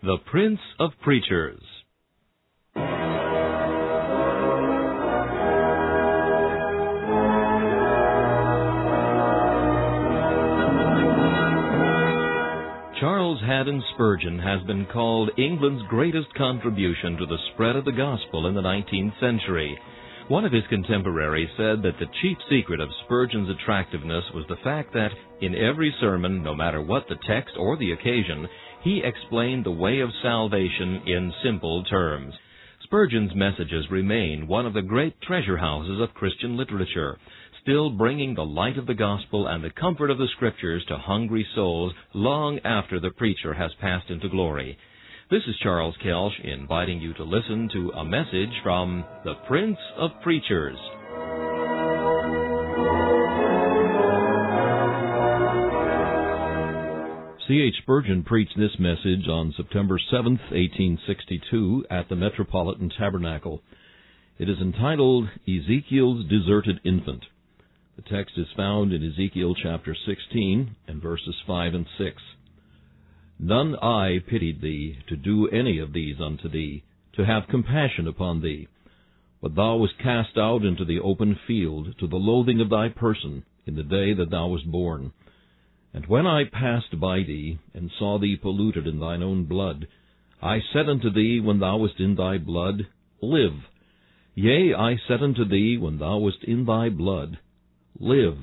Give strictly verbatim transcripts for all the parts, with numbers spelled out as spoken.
The Prince of Preachers. Charles Haddon Spurgeon has been called England's greatest contribution to the spread of the gospel in the nineteenth century. One of his contemporaries said that the chief secret of Spurgeon's attractiveness was the fact that in every sermon, no matter what the text or the occasion, he explained the way of salvation in simple terms. Spurgeon's messages remain one of the great treasure houses of Christian literature, still bringing the light of the gospel and the comfort of the Scriptures to hungry souls long after the preacher has passed into glory. This is Charles Kelsch inviting you to listen to a message from the Prince of Preachers. C H Spurgeon preached this message on September seventh, eighteen sixty-two, at the Metropolitan Tabernacle. It is entitled, Ezekiel's Deserted Infant. The text is found in Ezekiel chapter sixteen and verses five and six. None eye pitied thee to do any of these unto thee, to have compassion upon thee. But thou wast cast out into the open field, to the loathing of thy person, in the day that thou wast born. And when I passed by thee, and saw thee polluted in thine own blood, I said unto thee when thou wast in thy blood, Live. Yea, I said unto thee when thou wast in thy blood, Live.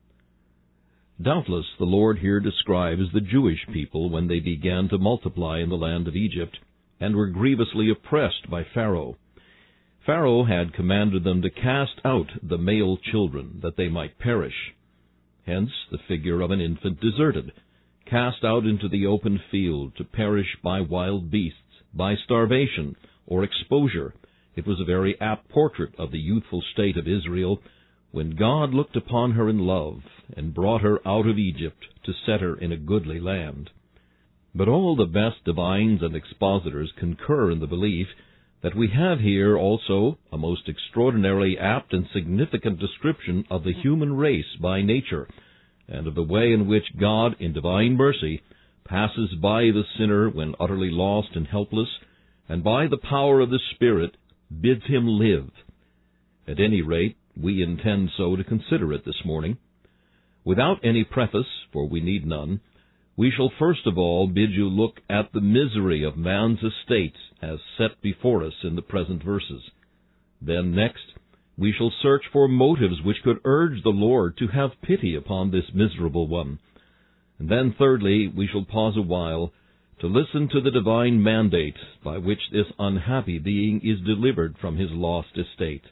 Doubtless the Lord here describes the Jewish people when they began to multiply in the land of Egypt, and were grievously oppressed by Pharaoh. Pharaoh had commanded them to cast out the male children, that they might perish. Hence the figure of an infant deserted, cast out into the open field to perish by wild beasts, by starvation, or exposure. It was a very apt portrait of the youthful state of Israel, when God looked upon her in love, and brought her out of Egypt to set her in a goodly land. But all the best divines and expositors concur in the belief that we have here also a most extraordinarily apt and significant description of the human race by nature, and of the way in which God, in divine mercy, passes by the sinner when utterly lost and helpless, and by the power of the Spirit bids him live. At any rate, we intend so to consider it this morning. Without any preface, for we need none, we shall first of all bid you look at the misery of man's estate as set before us in the present verses. Then next, we shall search for motives which could urge the Lord to have pity upon this miserable one. And then thirdly, we shall pause a while to listen to the divine mandate by which this unhappy being is delivered from his lost estate.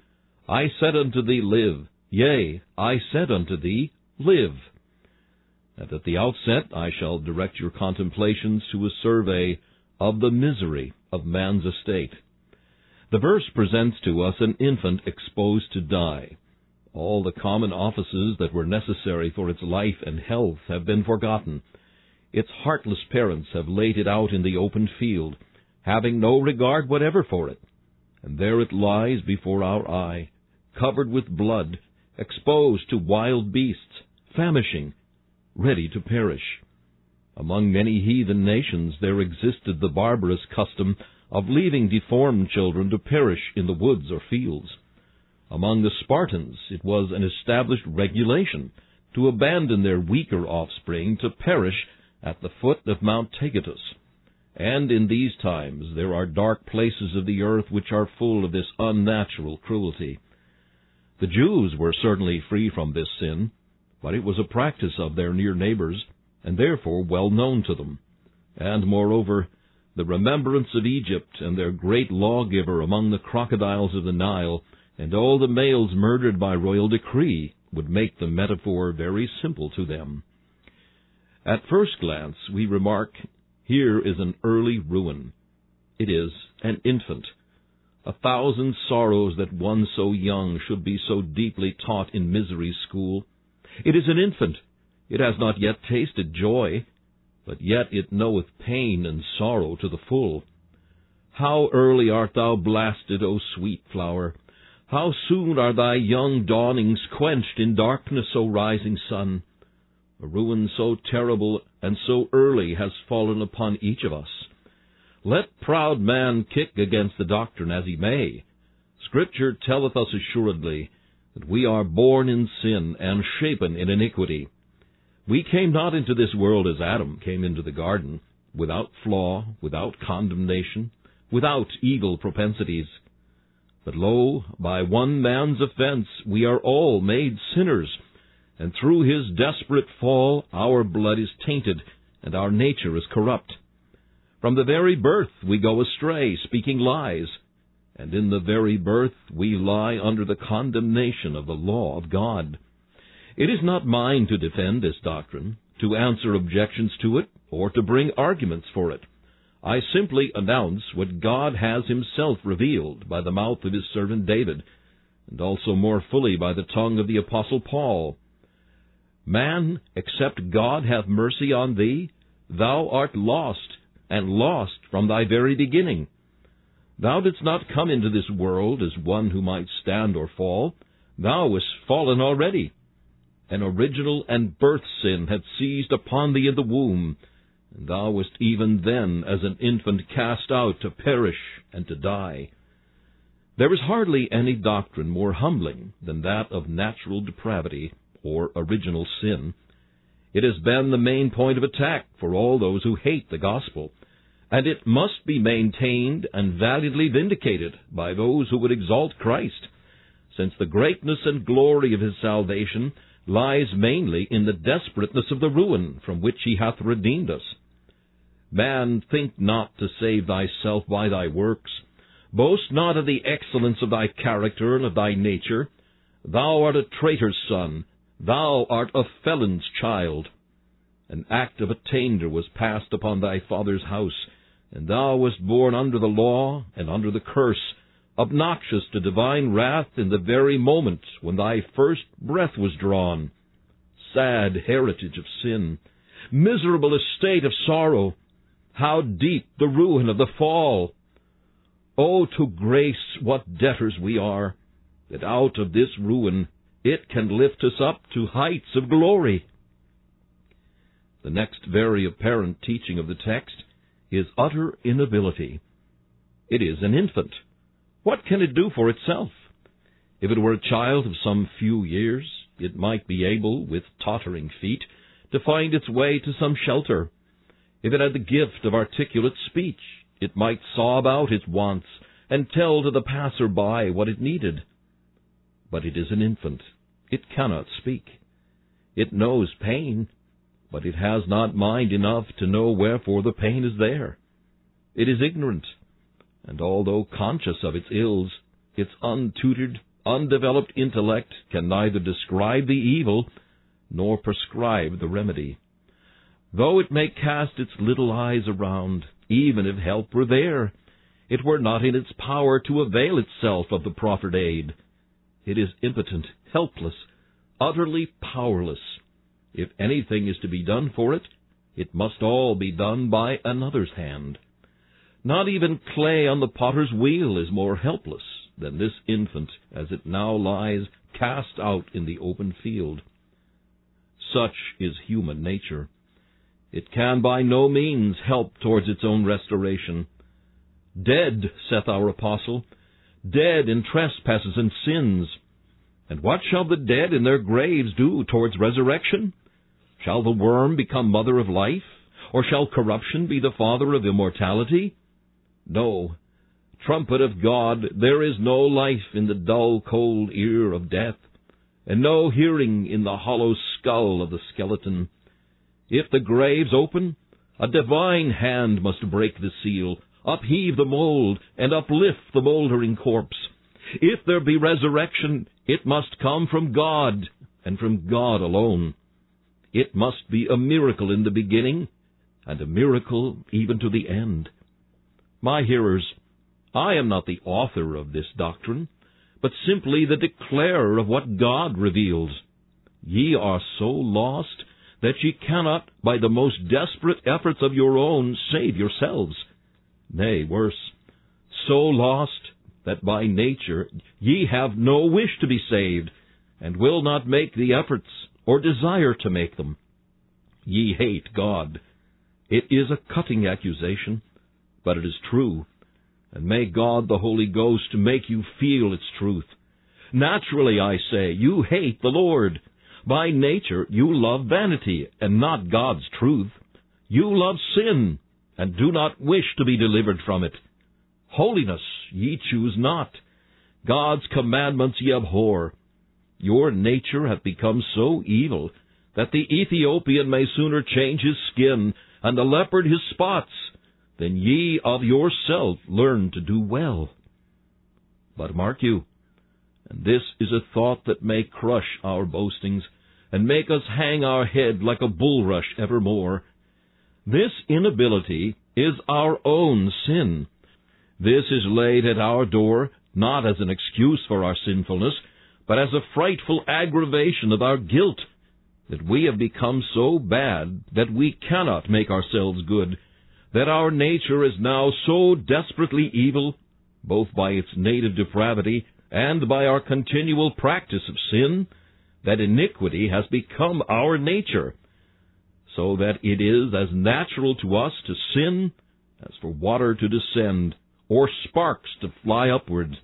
I said unto thee, Live. Yea, I said unto thee, Live. And at the outset I shall direct your contemplations to a survey of the misery of man's estate. The verse presents to us an infant exposed to die. All the common offices that were necessary for its life and health have been forgotten. Its heartless parents have laid it out in the open field, having no regard whatever for it. And there it lies before our eye, covered with blood, exposed to wild beasts, famishing, ready to perish. Among many heathen nations there existed the barbarous custom of leaving deformed children to perish in the woods or fields. Among the Spartans it was an established regulation to abandon their weaker offspring to perish at the foot of Mount Taygetus. And in these times there are dark places of the earth which are full of this unnatural cruelty. The Jews were certainly free from this sin, but it was a practice of their near neighbors, and therefore well known to them. And moreover, the remembrance of Egypt and their great lawgiver among the crocodiles of the Nile, and all the males murdered by royal decree, would make the metaphor very simple to them. At first glance we remark, here is an early ruin. It is an infant. A thousand sorrows that one so young should be so deeply taught in misery's school. It is an infant. It has not yet tasted joy, but yet it knoweth pain and sorrow to the full. How early art thou blasted, O sweet flower! How soon are thy young dawnings quenched in darkness, O rising sun! A ruin so terrible and so early has fallen upon each of us. Let proud man kick against the doctrine as he may. Scripture telleth us assuredly that we are born in sin and shapen in iniquity. We came not into this world as Adam came into the garden, without flaw, without condemnation, without evil propensities. But lo, by one man's offense we are all made sinners, and through his desperate fall our blood is tainted, and our nature is corrupt. From the very birth we go astray, speaking lies, and in the very birth we lie under the condemnation of the law of God. It is not mine to defend this doctrine, to answer objections to it, or to bring arguments for it. I simply announce what God has himself revealed by the mouth of his servant David, and also more fully by the tongue of the Apostle Paul. Man, except God have mercy on thee, thou art lost, and lost from thy very beginning. Thou didst not come into this world as one who might stand or fall. Thou wast fallen already. An original and birth sin had seized upon thee in the womb, and thou wast even then as an infant cast out to perish and to die. There is hardly any doctrine more humbling than that of natural depravity, or original sin. It has been the main point of attack for all those who hate the gospel, and it must be maintained and valiantly vindicated by those who would exalt Christ, since the greatness and glory of his salvation lies mainly in the desperateness of the ruin from which he hath redeemed us. Man, think not to save thyself by thy works. Boast not of the excellence of thy character and of thy nature. Thou art a traitor's son. Thou art a felon's child. An act of attainder was passed upon thy father's house, and thou wast born under the law and under the curse, obnoxious to divine wrath in the very moment when thy first breath was drawn. Sad heritage of sin, miserable estate of sorrow, how deep the ruin of the fall! O to grace what debtors we are, that out of this ruin it can lift us up to heights of glory. The next very apparent teaching of the text is utter inability. It is an infant. What can it do for itself? If it were a child of some few years, it might be able, with tottering feet, to find its way to some shelter. If it had the gift of articulate speech, it might sob out its wants and tell to the passer-by what it needed. But it is an infant. It cannot speak. It knows pain, but it has not mind enough to know wherefore the pain is there. It is ignorant, and although conscious of its ills, its untutored, undeveloped intellect can neither describe the evil nor prescribe the remedy. Though it may cast its little eyes around, even if help were there, it were not in its power to avail itself of the proffered aid. It is impotent, helpless, utterly powerless. If anything is to be done for it, it must all be done by another's hand. Not even clay on the potter's wheel is more helpless than this infant as it now lies cast out in the open field. Such is human nature. It can by no means help towards its own restoration. Dead, saith our apostle, dead in trespasses and sins. And what shall the dead in their graves do towards resurrection? Shall the worm become mother of life? Or shall corruption be the father of immortality? No. Trumpet of God, there is no life in the dull, cold ear of death, and no hearing in the hollow skull of the skeleton. If the grave's open, a divine hand must break the seal, upheave the mold, and uplift the mouldering corpse. If there be resurrection, it must come from God, and from God alone. It must be a miracle in the beginning, and a miracle even to the end. My hearers, I am not the author of this doctrine, but simply the declarer of what God reveals. Ye are so lost that ye cannot, by the most desperate efforts of your own, save yourselves. Nay, worse, so lost that by nature ye have no wish to be saved, and will not make the efforts, or desire to make them. Ye hate God. It is a cutting accusation, but it is true, and may God the Holy Ghost make you feel its truth. Naturally, I say, you hate the Lord. By nature, you love vanity, and not God's truth. You love sin, and do not wish to be delivered from it. Holiness ye choose not. God's commandments ye abhor. Your nature hath become so evil that the Ethiopian may sooner change his skin, and the leopard his spots, than ye of yourself learn to do well. But mark you, and this is a thought that may crush our boastings, and make us hang our head like a bulrush evermore. This inability is our own sin. This is laid at our door, not as an excuse for our sinfulness, but as a frightful aggravation of our guilt, that we have become so bad that we cannot make ourselves good, that our nature is now so desperately evil, both by its native depravity and by our continual practice of sin, that iniquity has become our nature, so that it is as natural to us to sin as for water to descend, or sparks to fly upward.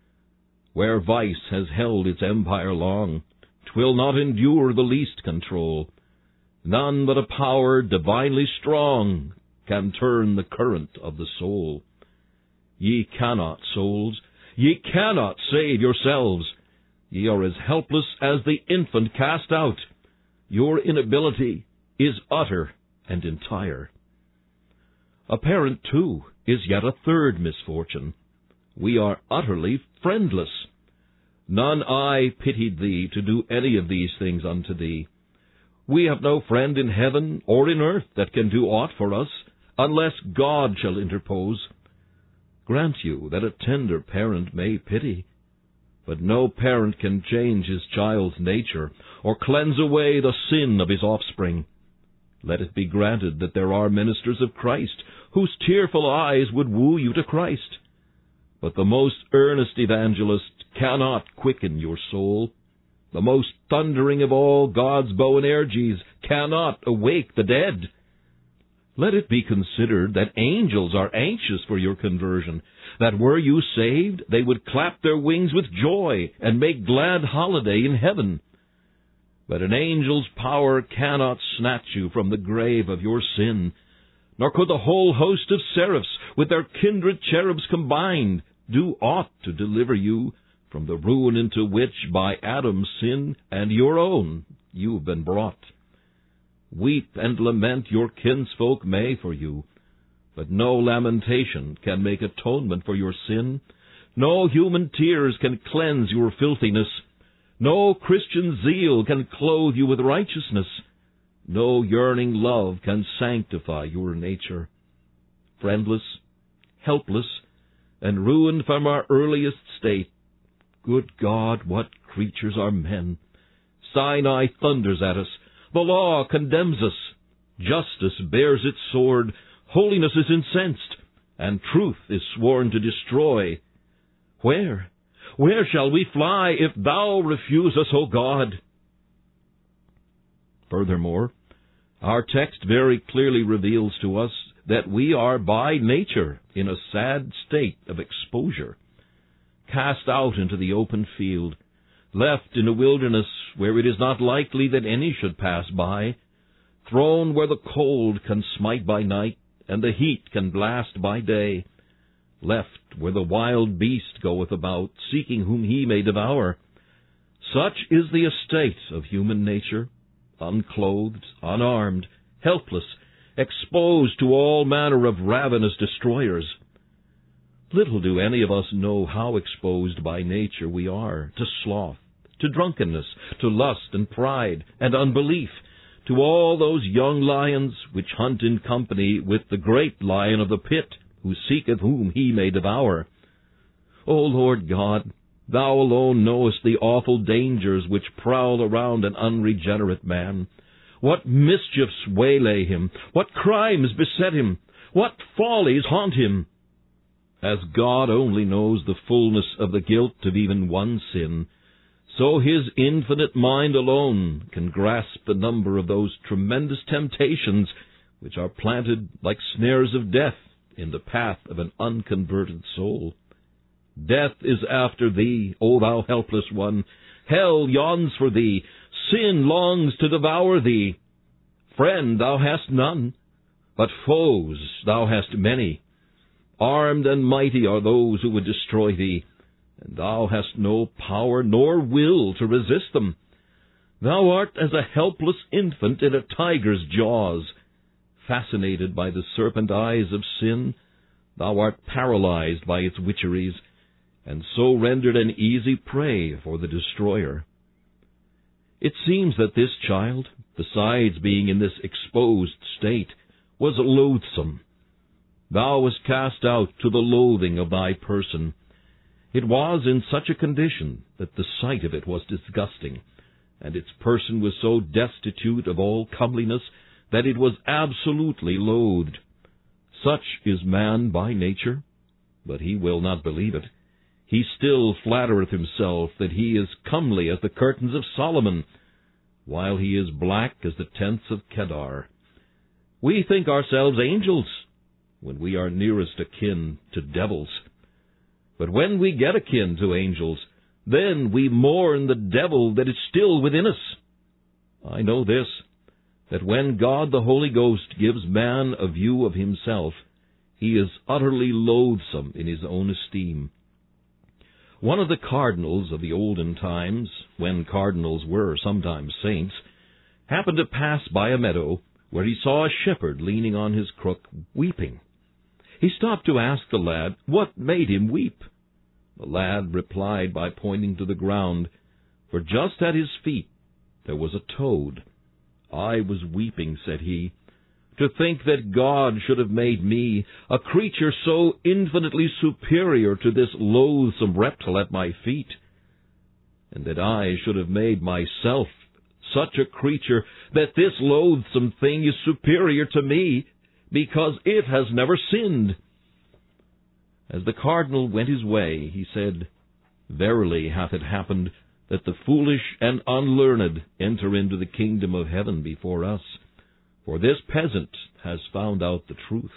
Where vice has held its empire long, 'twill not endure the least control. None but a power divinely strong can turn the current of the soul. Ye cannot, souls, ye cannot save yourselves. Ye are as helpless as the infant cast out. Your inability is utter and entire. Apparent, too, is yet a third misfortune. We are utterly friendless. None eye pitied thee to do any of these things unto thee. We have no friend in heaven or in earth that can do aught for us, unless God shall interpose. Grant you that a tender parent may pity, but no parent can change his child's nature, or cleanse away the sin of his offspring. Let it be granted that there are ministers of Christ, whose tearful eyes would woo you to Christ. But the most earnest evangelist cannot quicken your soul. The most thundering of all God's Boanerges cannot awake the dead. Let it be considered that angels are anxious for your conversion, that were you saved, they would clap their wings with joy and make glad holiday in heaven. But an angel's power cannot snatch you from the grave of your sin, nor could the whole host of seraphs, with their kindred cherubs combined, do aught to deliver you from the ruin into which, by Adam's sin and your own, you have been brought. Weep and lament your kinsfolk may for you, but no lamentation can make atonement for your sin. No human tears can cleanse your filthiness. No Christian zeal can clothe you with righteousness. No yearning love can sanctify your nature. Friendless, helpless, and ruined from our earliest state, good God, what creatures are men! Sinai thunders at us. The law condemns us. Justice bears its sword. Holiness is incensed, and truth is sworn to destroy. Where, where shall we fly if thou refuse us, O God? Furthermore, our text very clearly reveals to us that we are by nature in a sad state of exposure, cast out into the open field, left in a wilderness where it is not likely that any should pass by, thrown where the cold can smite by night and the heat can blast by day, left where the wild beast goeth about, seeking whom he may devour. Such is the estate of human nature, unclothed, unarmed, helpless, exposed to all manner of ravenous destroyers. Little do any of us know how exposed by nature we are to sloth, to drunkenness, to lust and pride and unbelief, to all those young lions which hunt in company with the great lion of the pit, who seeketh whom he may devour. O Lord God, thou alone knowest the awful dangers which prowl around an unregenerate man. What mischiefs waylay him, what crimes beset him, what follies haunt him. As God only knows the fullness of the guilt of even one sin, so his infinite mind alone can grasp the number of those tremendous temptations which are planted like snares of death in the path of an unconverted soul. Death is after thee, O thou helpless one. Hell yawns for thee. Sin longs to devour thee. Friend thou hast none, but foes thou hast many. Armed and mighty are those who would destroy thee, and thou hast no power nor will to resist them. Thou art as a helpless infant in a tiger's jaws. Fascinated by the serpent eyes of sin, thou art paralyzed by its witcheries, and so rendered an easy prey for the destroyer. It seems that this child, besides being in this exposed state, was loathsome. Thou wast cast out to the loathing of thy person. It was in such a condition that the sight of it was disgusting, and its person was so destitute of all comeliness that it was absolutely loathed. Such is man by nature, but he will not believe it. He still flattereth himself that he is comely as the curtains of Solomon, while he is black as the tents of Kedar. We think ourselves angels, when we are nearest akin to devils. But when we get akin to angels, then we mourn the devil that is still within us. I know this, that when God the Holy Ghost gives man a view of himself, he is utterly loathsome in his own esteem. One of the cardinals of the olden times, when cardinals were sometimes saints, happened to pass by a meadow where he saw a shepherd leaning on his crook, weeping. He stopped to ask the lad what made him weep. The lad replied by pointing to the ground, for just at his feet there was a toad. I was weeping, said he, to think that God should have made me, a creature so infinitely superior to this loathsome reptile at my feet, and that I should have made myself such a creature that this loathsome thing is superior to me, because it has never sinned. As the cardinal went his way, he said, Verily hath it happened that the foolish and unlearned enter into the kingdom of heaven before us. For this peasant has found out the truth.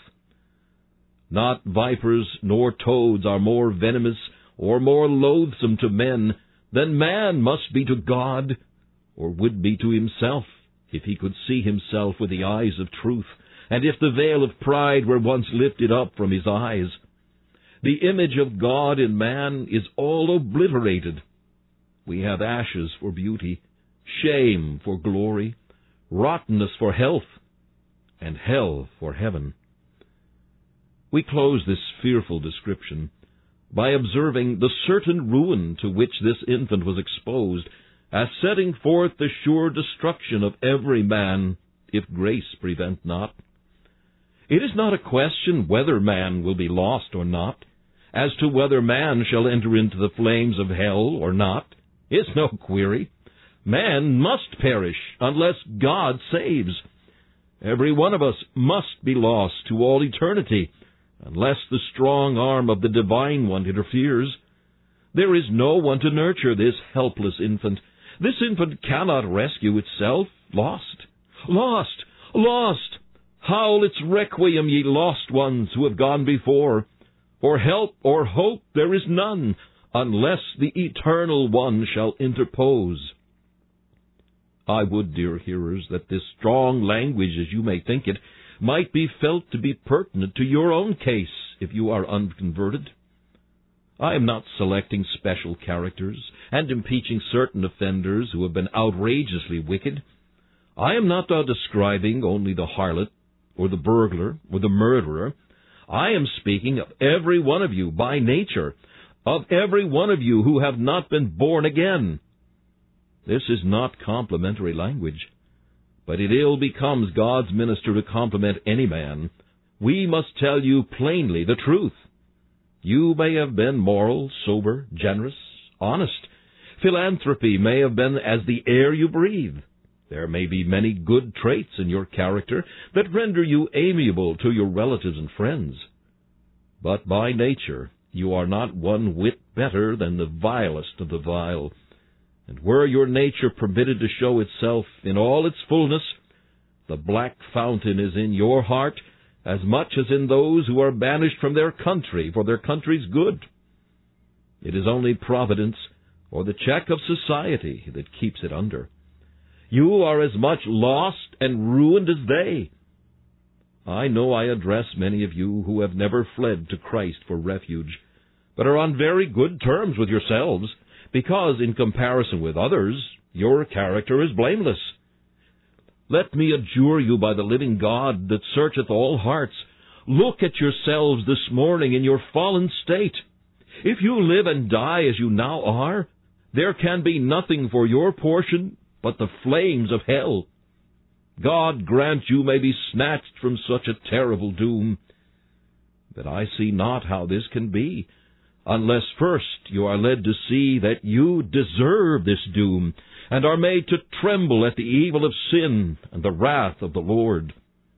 Not vipers nor toads are more venomous or more loathsome to men than man must be to God, or would be to himself, if he could see himself with the eyes of truth, and if the veil of pride were once lifted up from his eyes. The image of God in man is all obliterated. We have ashes for beauty, shame for glory, rottenness for health, and hell for heaven. We close this fearful description by observing the certain ruin to which this infant was exposed, as setting forth the sure destruction of every man, if grace prevent not. It is not a question whether man will be lost or not, as to whether man shall enter into the flames of hell or not. It's no query. Man must perish unless God saves. Every one of us must be lost to all eternity, unless the strong arm of the Divine One interferes. There is no one to nurture this helpless infant. This infant cannot rescue itself. Lost, lost, lost! Howl its requiem, ye lost ones who have gone before. For help or hope there is none, unless the Eternal One shall interpose. I would, dear hearers, that this strong language, as you may think it, might be felt to be pertinent to your own case if you are unconverted. I am not selecting special characters and impeaching certain offenders who have been outrageously wicked. I am not uh, describing only the harlot, or the burglar, or the murderer. I am speaking of every one of you by nature, of every one of you who have not been born again. This is not complimentary language, but it ill becomes God's minister to compliment any man. We must tell you plainly the truth. You may have been moral, sober, generous, honest. Philanthropy may have been as the air you breathe. There may be many good traits in your character that render you amiable to your relatives and friends. But by nature you are not one whit better than the vilest of the vile. And were your nature permitted to show itself in all its fullness, the black fountain is in your heart, as much as in those who are banished from their country for their country's good. It is only providence or the check of society that keeps it under. You are as much lost and ruined as they. I know I address many of you who have never fled to Christ for refuge, but are on very good terms with yourselves, because in comparison with others, your character is blameless. Let me adjure you by the living God that searcheth all hearts, look at yourselves this morning in your fallen state. If you live and die as you now are, there can be nothing for your portion but the flames of hell. God grant you may be snatched from such a terrible doom. But I see not how this can be, unless first you are led to see that you deserve this doom, and are made to tremble at the evil of sin and the wrath of the Lord.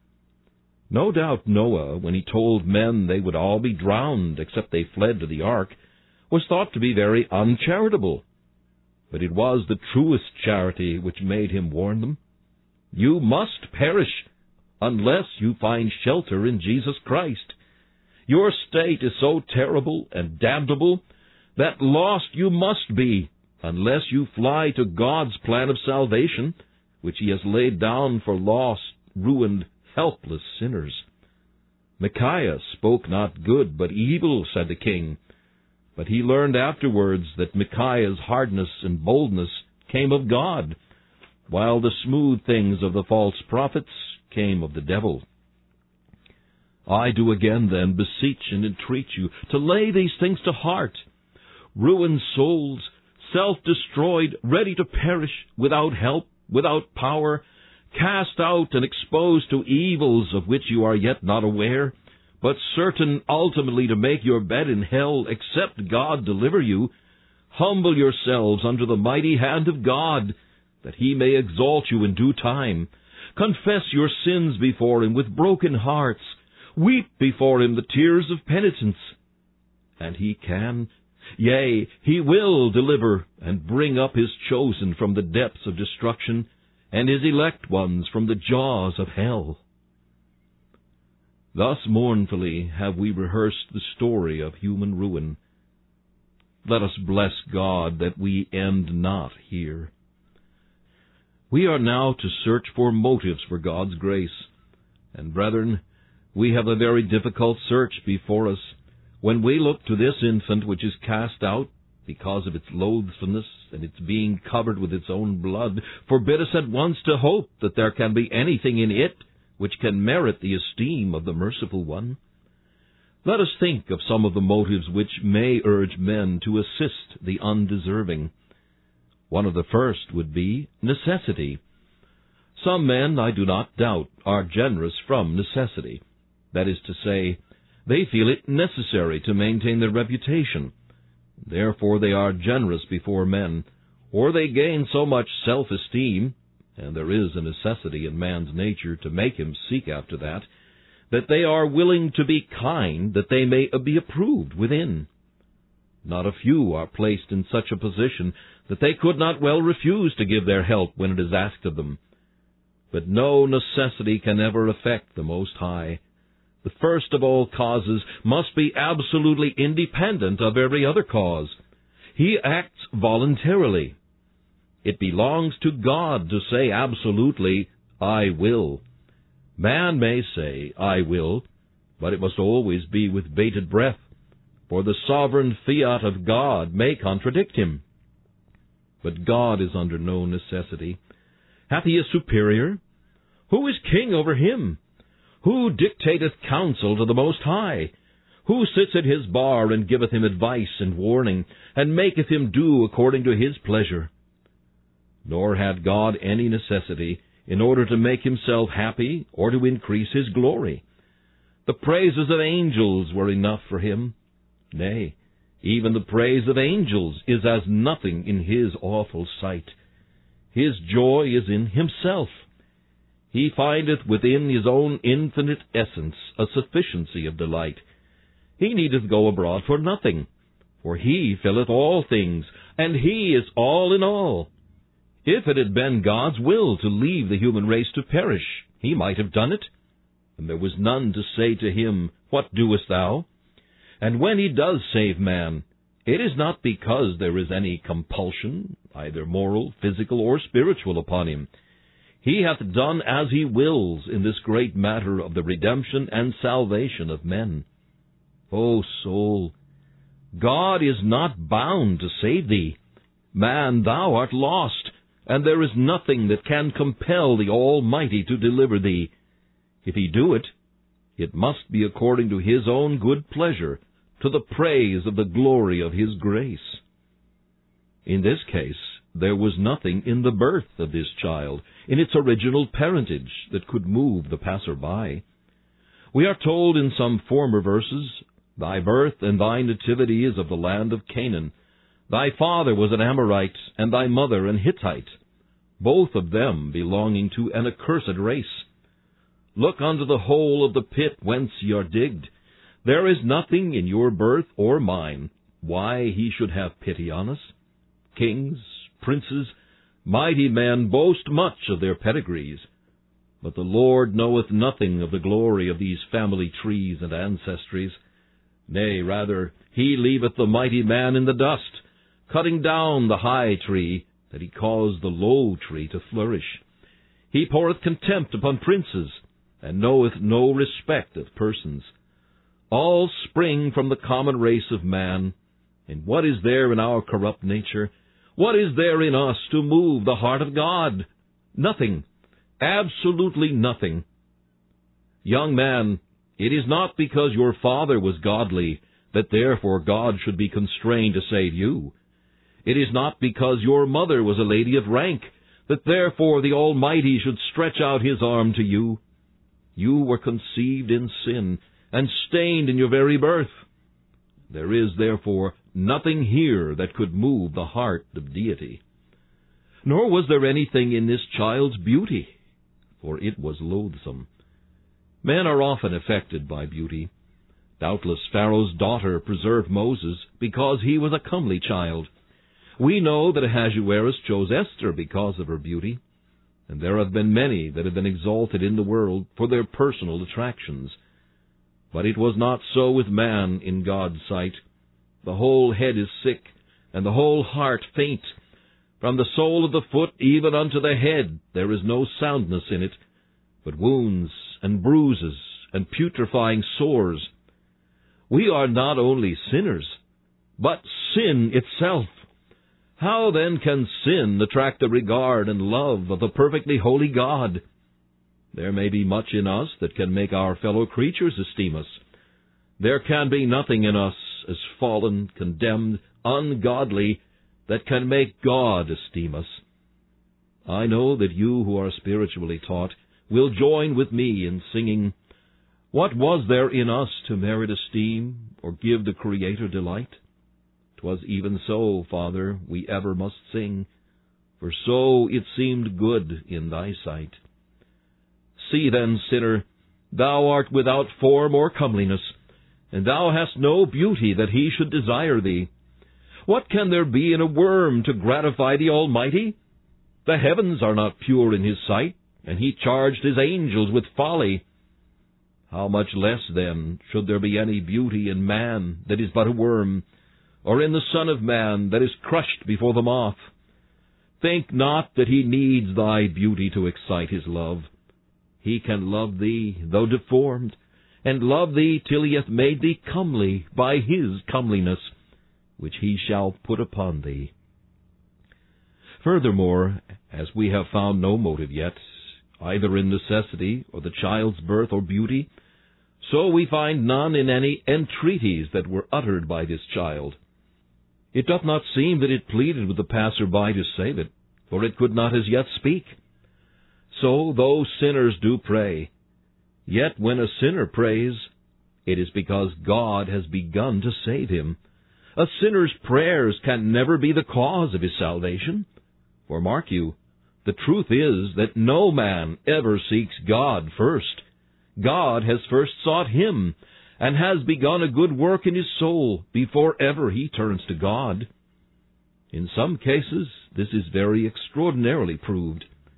No doubt Noah, when he told men they would all be drowned except they fled to the ark, was thought to be very uncharitable. But it was the truest charity which made him warn them. You must perish unless you find shelter in Jesus Christ. Your state is so terrible and damnable that lost you must be unless you fly to God's plan of salvation, which He has laid down for lost, ruined, helpless sinners. Micaiah spoke not good, but evil, said the king. But he learned afterwards that Micaiah's hardness and boldness came of God, while the smooth things of the false prophets came of the devil. I do again, then, beseech and entreat you to lay these things to heart. Ruined souls, self-destroyed, ready to perish, without help, without power, cast out and exposed to evils of which you are yet not aware, but certain ultimately to make your bed in hell, except God deliver you, humble yourselves under the mighty hand of God, that He may exalt you in due time. Confess your sins before Him with broken hearts. Weep before Him the tears of penitence. And He can, yea, He will deliver and bring up His chosen from the depths of destruction, and His elect ones from the jaws of hell. Thus mournfully have we rehearsed the story of human ruin. Let us bless God that we end not here. We are now to search for motives for God's grace. And brethren, we have a very difficult search before us when we look to this infant which is cast out because of its loathsomeness and its being covered with its own blood, forbid us at once to hope that there can be anything in it which can merit the esteem of the merciful one. Let us think of some of the motives which may urge men to assist the undeserving. One of the first would be necessity. Some men, I do not doubt, are generous from necessity. That is to say, they feel it necessary to maintain their reputation. Therefore they are generous before men, or they gain so much self-esteem, and there is a necessity in man's nature to make him seek after that, that they are willing to be kind that they may be approved within. Not a few are placed in such a position that they could not well refuse to give their help when it is asked of them. But no necessity can ever affect the Most High. The first of all causes must be absolutely independent of every other cause. He acts voluntarily. It belongs to God to say absolutely, I will. Man may say, I will, but it must always be with bated breath, for the sovereign fiat of God may contradict him. But God is under no necessity. Hath He a superior? Who is king over Him? Who dictateth counsel to the Most High? Who sits at His bar and giveth Him advice and warning, and maketh Him do according to His pleasure? Nor had God any necessity in order to make Himself happy or to increase His glory. The praises of angels were enough for Him. Nay, even the praise of angels is as nothing in His awful sight. His joy is in Himself. He findeth within His own infinite essence a sufficiency of delight. He needeth go abroad for nothing, for He filleth all things, and He is all in all. If it had been God's will to leave the human race to perish, He might have done it. and there was none to say to him, What doest thou? And when he does save man, it is not because there is any compulsion, either moral, physical, or spiritual, upon him. He hath done as he wills in this great matter of the redemption and salvation of men. O soul, God is not bound to save thee. Man, thou art lost, and there is nothing that can compel the Almighty to deliver thee. If he do it, it must be according to his own good pleasure, to the praise of the glory of his grace. In this case, there was nothing in the birth of this child, in its original parentage, that could move the passer-by. We are told in some former verses, Thy birth and thy nativity is of the land of Canaan. Thy father was an Amorite, and thy mother an Hittite, both of them belonging to an accursed race. Look unto the hole of the pit whence ye are digged. There is nothing in your birth or mine why he should have pity on us. Kings, princes, mighty men boast much of their pedigrees, but the Lord knoweth nothing of the glory of these family trees and ancestries. Nay, rather, he leaveth the mighty man in the dust, cutting down the high tree, that he cause the low tree to flourish. He poureth contempt upon princes, and knoweth no respect of persons. All spring from the common race of man. And what is there in our corrupt nature? What is there in us to move the heart of God? Nothing. Absolutely nothing. Young man, it is not because your father was godly that therefore God should be constrained to save you. It is not because your mother was a lady of rank that therefore the Almighty should stretch out his arm to you. You were conceived in sin, and stained in your very birth. There is, therefore, nothing here that could move the heart of deity. Nor was there anything in this child's beauty, for it was loathsome. Men are often affected by beauty. Doubtless Pharaoh's daughter preserved Moses because he was a comely child. We know that Ahasuerus chose Esther because of her beauty, and there have been many that have been exalted in the world for their personal attractions. But it was not so with man in God's sight. The whole head is sick, and the whole heart faint. From the sole of the foot even unto the head there is no soundness in it, but wounds and bruises and putrefying sores. We are not only sinners, but sin itself. How then can sin attract the regard and love of the perfectly holy God? There may be much in us that can make our fellow creatures esteem us. There can be nothing in us as fallen, condemned, ungodly, that can make God esteem us. I know that you who are spiritually taught will join with me in singing, What was there in us to merit esteem, or give the Creator delight? 'Twas even so, Father, we ever must sing, for so it seemed good in thy sight. See then, sinner, thou art without form or comeliness, and thou hast no beauty that he should desire thee. What can there be in a worm to gratify the Almighty? The heavens are not pure in his sight, and he charged his angels with folly. How much less, then, should there be any beauty in man that is but a worm, or in the Son of Man that is crushed before the moth? Think not that he needs thy beauty to excite his love. He can love thee, though deformed, and love thee till he hath made thee comely by his comeliness, which he shall put upon thee. Furthermore, as we have found no motive yet, either in necessity or the child's birth or beauty, so we find none in any entreaties that were uttered by this child. It doth not seem that it pleaded with the passer-by to save it, for it could not as yet speak. So, though sinners do pray, yet when a sinner prays, it is because God has begun to save him. A sinner's prayers can never be the cause of his salvation. For mark you, the truth is that no man ever seeks God first. God has first sought him, and has begun a good work in his soul before ever he turns to God. In some cases, this is very extraordinarily proved.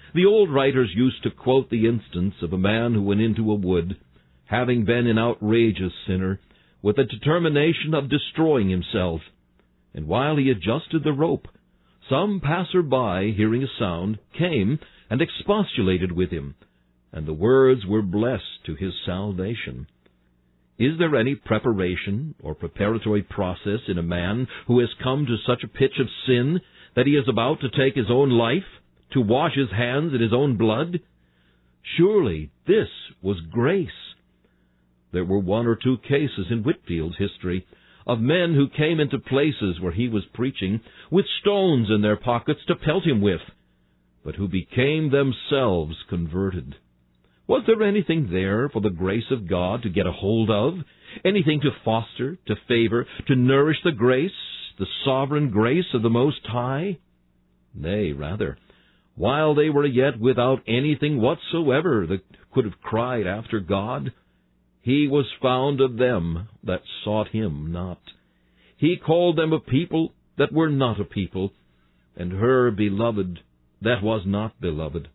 The old writers used to quote the instance of a man who went into a wood, having been an outrageous sinner, with the determination of destroying himself. And while he adjusted the rope, some passer-by, hearing a sound, came and expostulated with him, and the words were blessed to his salvation. Is there any preparation or preparatory process in a man who has come to such a pitch of sin that he is about to take his own life, to wash his hands in his own blood? Surely this was grace. There were one or two cases in Whitfield's history of men who came into places where he was preaching with stones in their pockets to pelt him with, but who became themselves converted. Was there anything there for the grace of God to get a hold of? Anything to foster, to favor, to nourish the grace, the sovereign grace of the Most High? Nay, rather, while they were yet without anything whatsoever that could have cried after God, He was found of them that sought Him not. He called them a people that were not a people, and her beloved that was not beloved.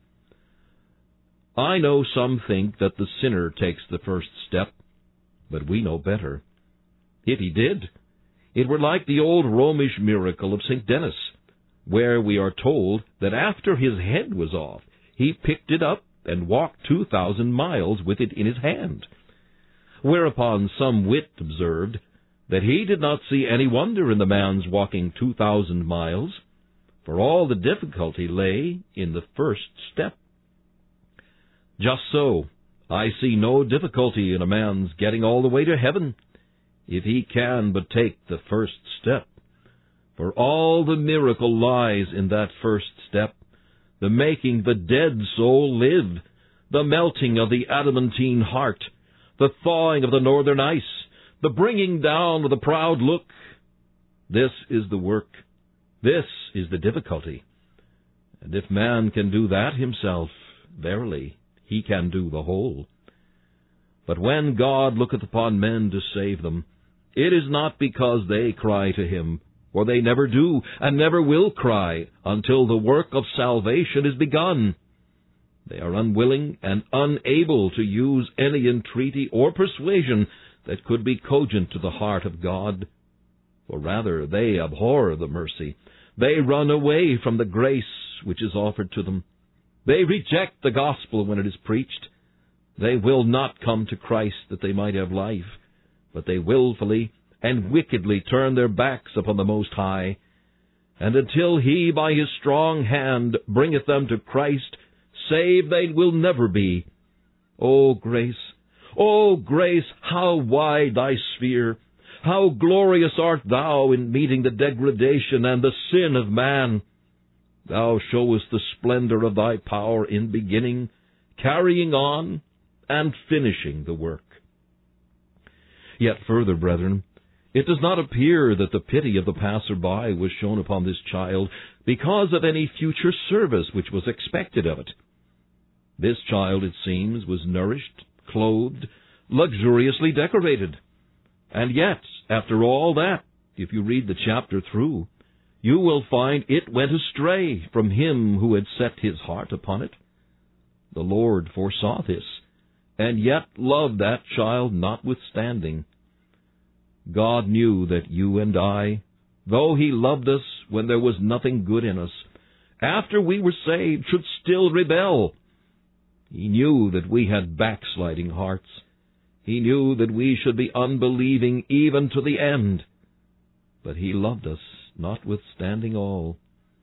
I know some think that the sinner takes the first step, but we know better. If he did, it were like the old Romish miracle of Saint Denis, where we are told that after his head was off, he picked it up and walked two thousand miles with it in his hand. Whereupon some wit observed that he did not see any wonder in the man's walking two thousand miles, for all the difficulty lay in the first step. Just so, I see no difficulty in a man's getting all the way to heaven, if he can but take the first step. For all the miracle lies in that first step, the making the dead soul live, the melting of the adamantine heart, the thawing of the northern ice, the bringing down of the proud look. This is the work. This is the difficulty. And if man can do that himself, verily, he can do the whole. But when God looketh upon men to save them, it is not because they cry to Him, for they never do, and never will cry, until the work of salvation is begun. They are unwilling and unable to use any entreaty or persuasion that could be cogent to the heart of God. For rather they abhor the mercy. They run away from the grace which is offered to them. They reject the gospel when it is preached. They will not come to Christ that they might have life, but they willfully and wickedly turn their backs upon the Most High. And until He by His strong hand bringeth them to Christ, saved they will never be. O grace, O grace, how wide thy sphere! How glorious art thou in meeting the degradation and the sin of man! Thou showest the splendor of thy power in beginning, carrying on, and finishing the work. Yet further, brethren, it does not appear that the pity of the passer-by was shown upon this child because of any future service which was expected of it. This child, it seems, was nourished, clothed, luxuriously decorated. And yet, after all that, if you read the chapter through, you will find it went astray from Him who had set His heart upon it. The Lord foresaw this, and yet loved that child notwithstanding. God knew that you and I, though He loved us when there was nothing good in us, after we were saved should still rebel. He knew that we had backsliding hearts. He knew that we should be unbelieving even to the end. But He loved us notwithstanding all.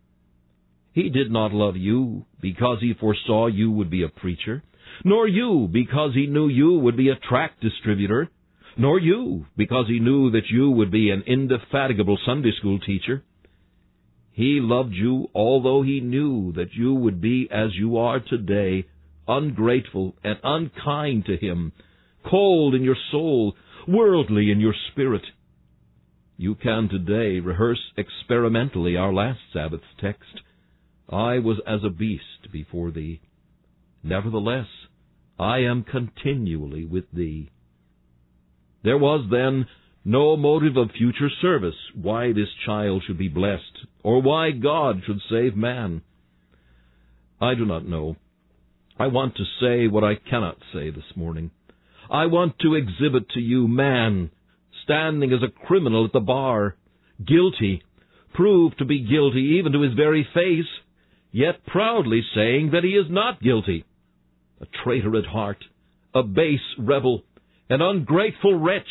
He did not love you because He foresaw you would be a preacher, nor you because He knew you would be a tract distributor, nor you because He knew that you would be an indefatigable Sunday school teacher. He loved you although He knew that you would be as you are today, ungrateful and unkind to Him, cold in your soul, worldly in your spirit. You can today rehearse experimentally our last Sabbath's text, I was as a beast before thee. Nevertheless, I am continually with thee. There was then no motive of future service why this child should be blessed, or why God should save man. I do not know. I want to say what I cannot say this morning. I want to exhibit to you man, standing as a criminal at the bar, guilty, proved to be guilty even to his very face, yet proudly saying that he is not guilty. A traitor at heart, a base rebel, an ungrateful wretch.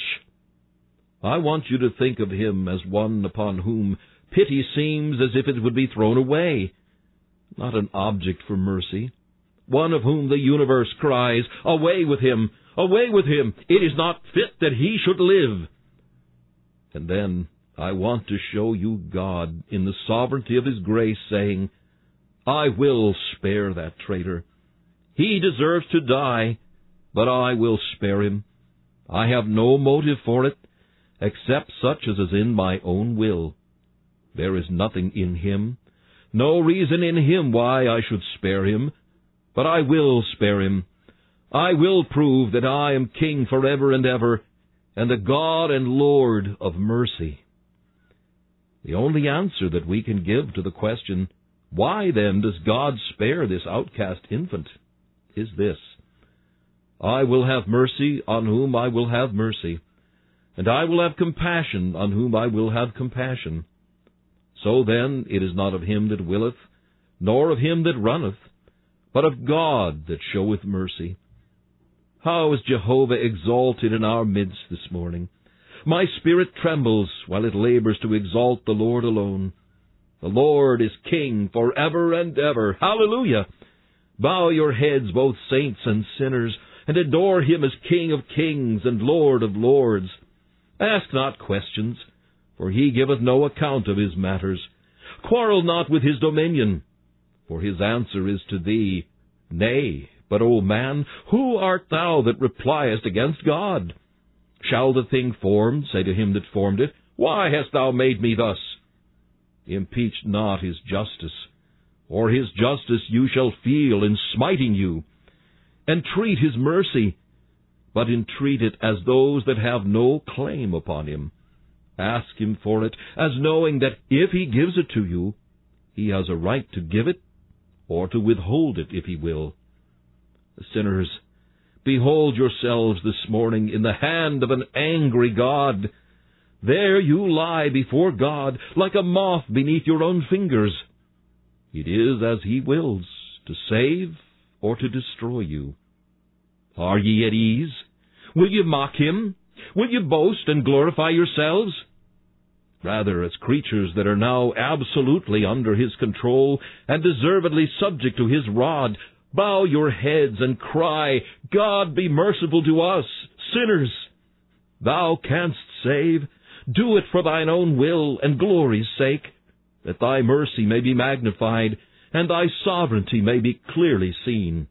I want you to think of him as one upon whom pity seems as if it would be thrown away, not an object for mercy, one of whom the universe cries, "Away with him! Away with him! It is not fit that he should live!" And then I want to show you God in the sovereignty of His grace saying, "I will spare that traitor. He deserves to die, but I will spare him. I have no motive for it, except such as is in my own will. There is nothing in him, no reason in him why I should spare him, but I will spare him. I will prove that I am King forever and ever, and the God and Lord of mercy." The only answer that we can give to the question, why then does God spare this outcast infant, is this: I will have mercy on whom I will have mercy, and I will have compassion on whom I will have compassion. So then it is not of him that willeth, nor of him that runneth, but of God that showeth mercy. How is Jehovah exalted in our midst this morning! My spirit trembles while it labors to exalt the Lord alone. The Lord is King forever and ever. Hallelujah! Bow your heads, both saints and sinners, and adore Him as King of kings and Lord of lords. Ask not questions, for He giveth no account of His matters. Quarrel not with His dominion, for His answer is to thee, Nay, but, O man, who art thou that repliest against God? Shall the thing formed say to him that formed it, Why hast thou made me thus? Impeach not His justice, or His justice you shall feel in smiting you. Entreat His mercy, but entreat it as those that have no claim upon Him. Ask Him for it, as knowing that if He gives it to you, He has a right to give it, or to withhold it if He will. Sinners, behold yourselves this morning in the hand of an angry God. There you lie before God like a moth beneath your own fingers. It is as He wills, to save or to destroy you. Are ye at ease? Will you mock Him? Will you boast and glorify yourselves? Rather, as creatures that are now absolutely under His control and deservedly subject to His rod, bow your heads and cry, God be merciful to us, sinners. Thou canst save. Do it for thine own will and glory's sake, that thy mercy may be magnified and thy sovereignty may be clearly seen.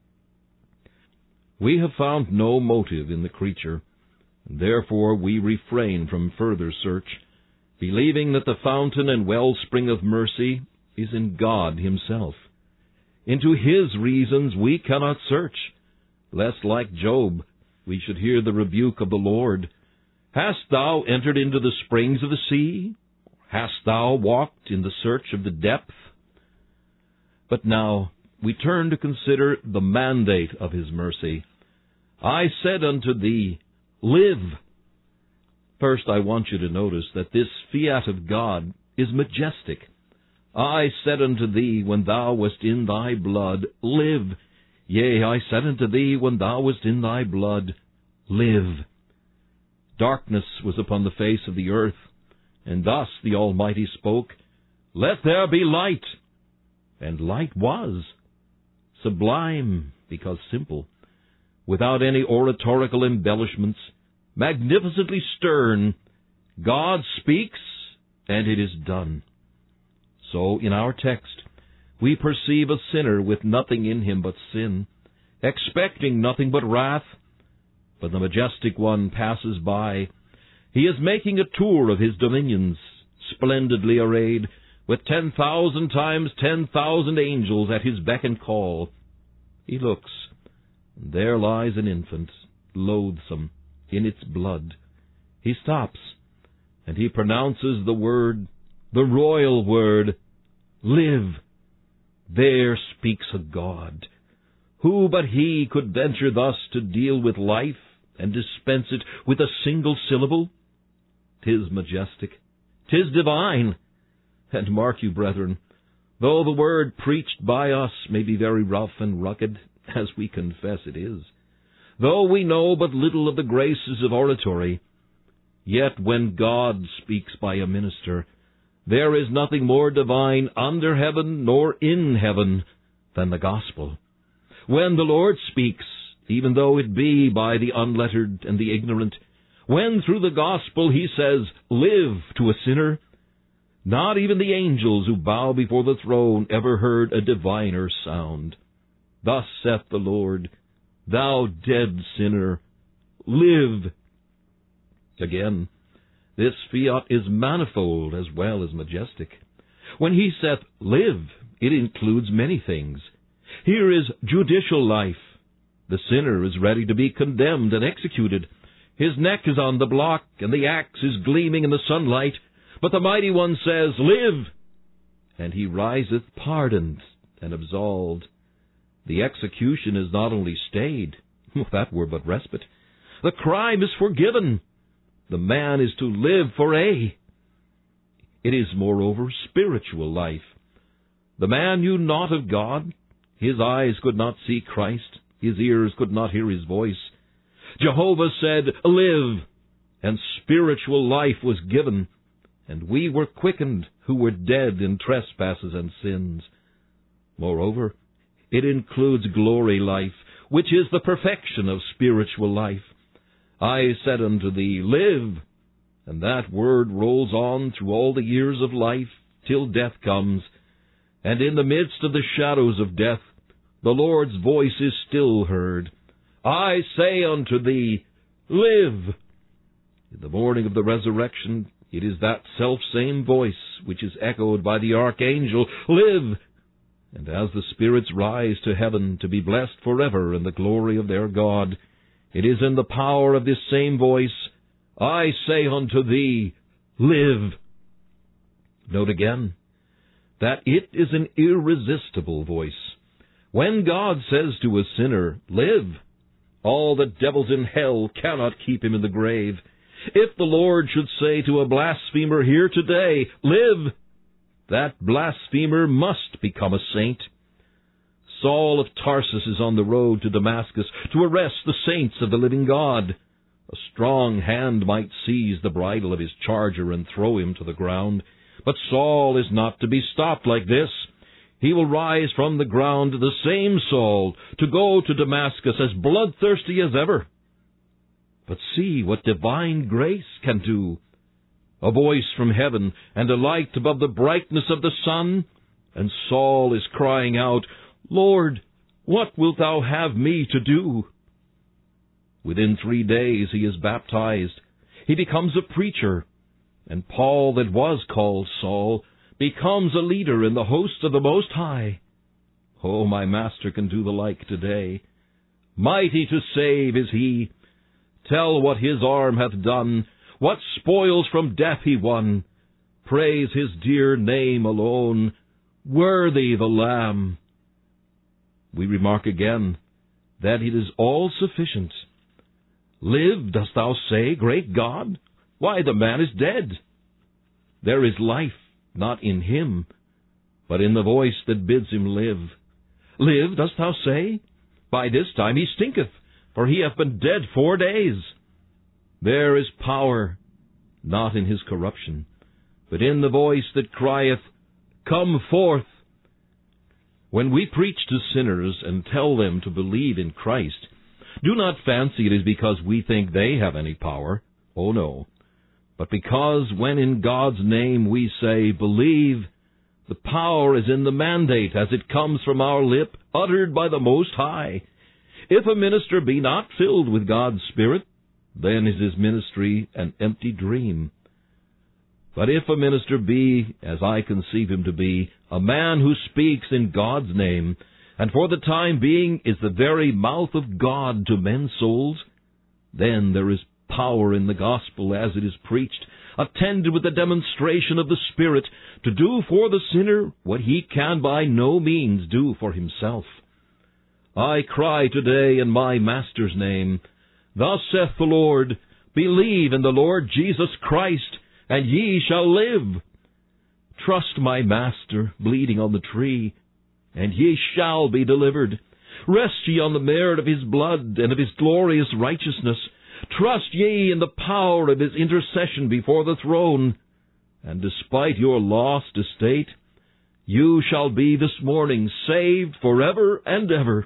We have found no motive in the creature, and therefore we refrain from further search, believing that the fountain and wellspring of mercy is in God Himself. Into His reasons we cannot search, lest, like Job, we should hear the rebuke of the Lord. Hast thou entered into the springs of the sea? Hast thou walked in the search of the depth? But now we turn to consider the mandate of His mercy. I said unto thee, Live. First, I want you to notice that this fiat of God is majestic. I said unto thee, when thou wast in thy blood, Live. Yea, I said unto thee, when thou wast in thy blood, Live. Darkness was upon the face of the earth, and thus the Almighty spoke, Let there be light. And light was, sublime because simple, without any oratorical embellishments, magnificently stern. God speaks, and it is done. So, in our text, we perceive a sinner with nothing in him but sin, expecting nothing but wrath. But the Majestic One passes by. He is making a tour of His dominions, splendidly arrayed, with ten thousand times ten thousand angels at His beck and call. He looks, and there lies an infant, loathsome, in its blood. He stops, and He pronounces the word, the royal word, Live. There speaks a God. Who but He could venture thus to deal with life and dispense it with a single syllable? 'Tis majestic, 'tis divine. And mark you, brethren, though the word preached by us may be very rough and rugged, as we confess it is, though we know but little of the graces of oratory, yet when God speaks by a minister, there is nothing more divine under heaven nor in heaven than the gospel. When the Lord speaks, even though it be by the unlettered and the ignorant, when through the gospel He says, "Live," to a sinner, not even the angels who bow before the throne ever heard a diviner sound. Thus saith the Lord, "Thou dead sinner, live." Again, this fiat is manifold as well as majestic. When He saith, "Live," it includes many things. Here is judicial life. The sinner is ready to be condemned and executed. His neck is on the block, and the axe is gleaming in the sunlight, but the Mighty One says, "Live!" And he riseth pardoned and absolved. The execution is not only stayed, that were but respite. The crime is forgiven. The man is to live for aye. It is, moreover, spiritual life. The man knew naught of God. His eyes could not see Christ. His ears could not hear His voice. Jehovah said, "Live," and spiritual life was given, and we were quickened who were dead in trespasses and sins. Moreover, it includes glory life, which is the perfection of spiritual life. I said unto thee, "Live," and that word rolls on through all the years of life till death comes, and in the midst of the shadows of death, the Lord's voice is still heard. I say unto thee, "Live." In the morning of the resurrection, it is that self-same voice which is echoed by the archangel, "Live." And as the spirits rise to heaven to be blessed forever in the glory of their God, it is in the power of this same voice, "I say unto thee, live." Note again that it is an irresistible voice. When God says to a sinner, "Live," all the devils in hell cannot keep him in the grave. If the Lord should say to a blasphemer here today, "Live," that blasphemer must become a saint. Saul of Tarsus is on the road to Damascus to arrest the saints of the living God. A strong hand might seize the bridle of his charger and throw him to the ground. But Saul is not to be stopped like this. He will rise from the ground, the same Saul, to go to Damascus as bloodthirsty as ever. But see what divine grace can do. A voice from heaven, and a light above the brightness of the sun, and Saul is crying out, "Lord, what wilt thou have me to do?" Within three days he is baptized. He becomes a preacher, and Paul, that was called Saul, becomes a leader in the host of the Most High. Oh, my Master can do the like today. Mighty to save is He. Tell what His arm hath done, what spoils from death He won. Praise His dear name alone. Worthy the Lamb. We remark again that it is all sufficient. Live, dost thou say, great God? Why, the man is dead. There is life, not in him, but in the voice that bids him live. Live, dost thou say? By this time he stinketh, for he hath been dead four days. There is power, not in his corruption, but in the voice that crieth, "Come forth." When we preach to sinners and tell them to believe in Christ, do not fancy it is because we think they have any power. Oh, no. But because when in God's name we say, "Believe," the power is in the mandate as it comes from our lip, uttered by the Most High. If a minister be not filled with God's Spirit, then is his ministry an empty dream. But if a minister be, as I conceive him to be, a man who speaks in God's name, and for the time being is the very mouth of God to men's souls, then there is power in the gospel as it is preached, attended with the demonstration of the Spirit, to do for the sinner what he can by no means do for himself. I cry today in my Master's name, Thus saith the Lord, Believe in the Lord Jesus Christ, and ye shall live. Trust my Master, bleeding on the tree, and ye shall be delivered. Rest ye on the merit of his blood and of his glorious righteousness. Trust ye in the power of his intercession before the throne. And despite your lost estate, you shall be this morning saved forever and ever.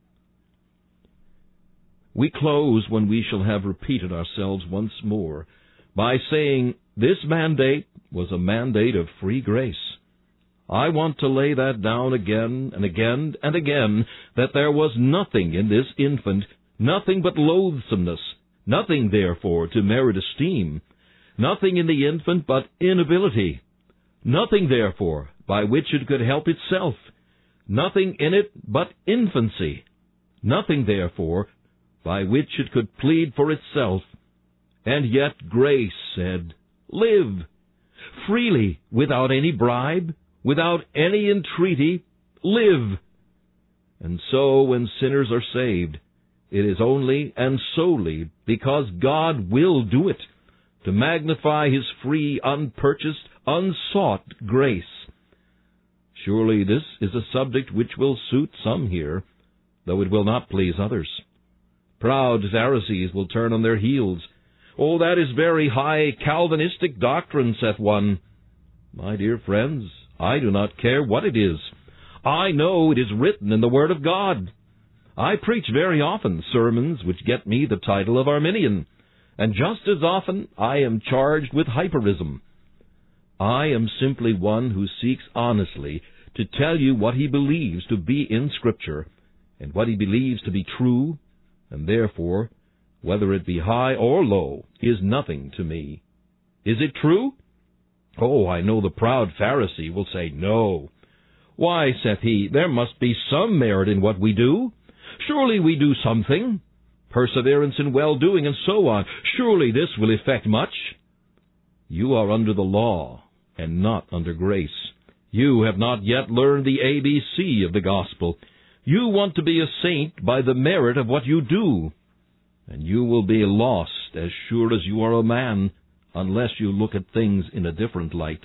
We close when we shall have repeated ourselves once more by saying this mandate was a mandate of free grace. I want to lay that down again and again and again, that there was nothing in this infant, nothing but loathsomeness, nothing, therefore, to merit esteem, nothing in the infant but inability, nothing, therefore, by which it could help itself, nothing in it but infancy, nothing, therefore, by which it could plead for itself. And yet grace said, Live, freely, without any bribe, without any entreaty, live. And so when sinners are saved, it is only and solely because God will do it, to magnify his free, unpurchased, unsought grace. Surely this is a subject which will suit some here, though it will not please others. Proud Pharisees will turn on their heels. Oh, that is very high Calvinistic doctrine, saith one. My dear friends, I do not care what it is. I know it is written in the Word of God. I preach very often sermons which get me the title of Arminian, and just as often I am charged with hyperism. I am simply one who seeks honestly to tell you what he believes to be in Scripture, and what he believes to be true, and therefore, whether it be high or low, is nothing to me. Is it true? Oh, I know the proud Pharisee will say, No. Why, saith he, there must be some merit in what we do. Surely we do something. Perseverance in well-doing, and so on. Surely this will effect much. You are under the law, and not under grace. You have not yet learned the A B C of the gospel. You want to be a saint by the merit of what you do, and you will be lost as sure as you are a man, unless you look at things in a different light.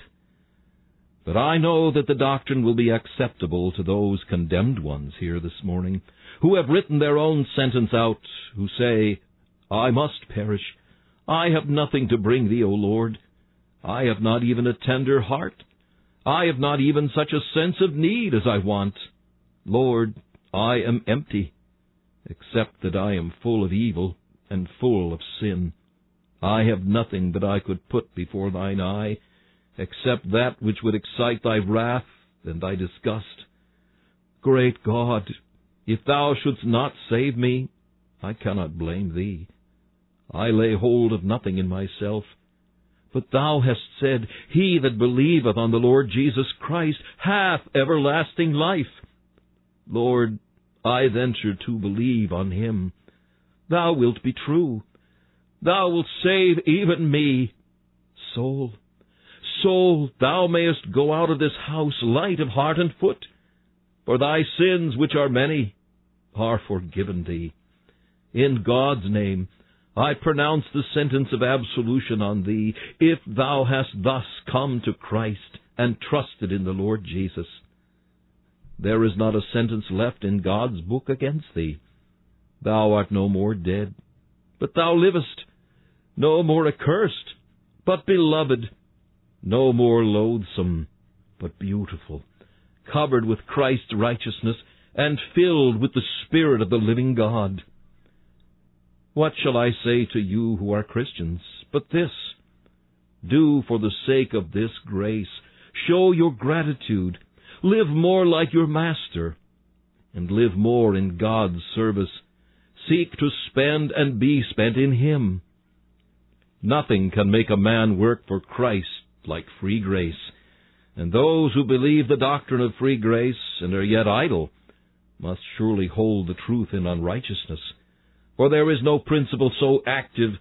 But I know that the doctrine will be acceptable to those condemned ones here this morning, who have written their own sentence out, who say, I must perish. I have nothing to bring thee, O Lord. I have not even a tender heart. I have not even such a sense of need as I want. Lord, I am empty, except that I am full of evil and full of sin. I have nothing that I could put before thine eye, except that which would excite thy wrath and thy disgust. Great God, if thou shouldst not save me, I cannot blame thee. I lay hold of nothing in myself. But thou hast said, He that believeth on the Lord Jesus Christ hath everlasting life. Lord, I venture to believe on him. Thou wilt be true. Thou wilt save even me. Soul, soul, thou mayest go out of this house light of heart and foot, for thy sins, which are many, are forgiven thee. In God's name, I pronounce the sentence of absolution on thee, if thou hast thus come to Christ and trusted in the Lord Jesus. There is not a sentence left in God's book against thee. Thou art no more dead, but thou livest, no more accursed, but beloved, no more loathsome, but beautiful, covered with Christ's righteousness, and filled with the Spirit of the living God. What shall I say to you who are Christians but this? Do for the sake of this grace, show your gratitude, live more like your Master, and live more in God's service. Seek to spend and be spent in Him. Nothing can make a man work for Christ like free grace, and those who believe the doctrine of free grace and are yet idle must surely hold the truth in unrighteousness. For there is no principle so active,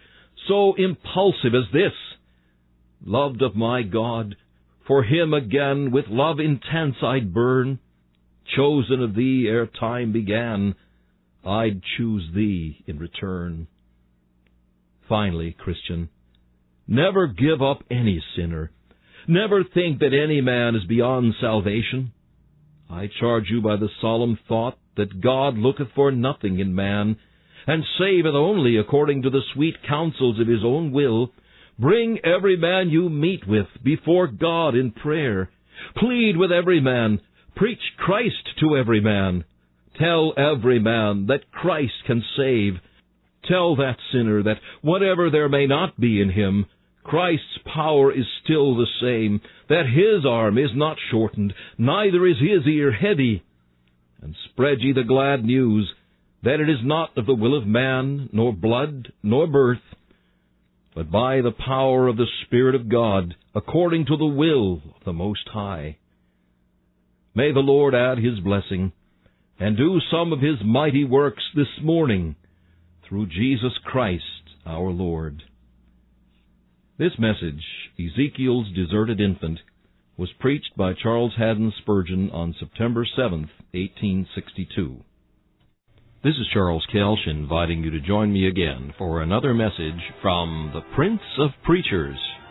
so impulsive as this. Loved of my God, for Him again with love intense I'd burn. Chosen of Thee ere time began, I'd choose Thee in return. Finally, Christian, never give up any sinner. Never think that any man is beyond salvation. I charge you by the solemn thought that God looketh for nothing in man, and saveth only according to the sweet counsels of His own will. Bring every man you meet with before God in prayer. Plead with every man. Preach Christ to every man. Tell every man that Christ can save. Tell that sinner that whatever there may not be in him, Christ's power is still the same, that His arm is not shortened, neither is His ear heavy. And spread ye the glad news, that it is not of the will of man, nor blood, nor birth, but by the power of the Spirit of God, according to the will of the Most High. May the Lord add His blessing, and do some of His mighty works this morning, through Jesus Christ our Lord. This message, Ezekiel's Deserted Infant, was preached by Charles Haddon Spurgeon on September seventh, eighteen sixty-two. This is Charles Kelsch inviting you to join me again for another message from the Prince of Preachers.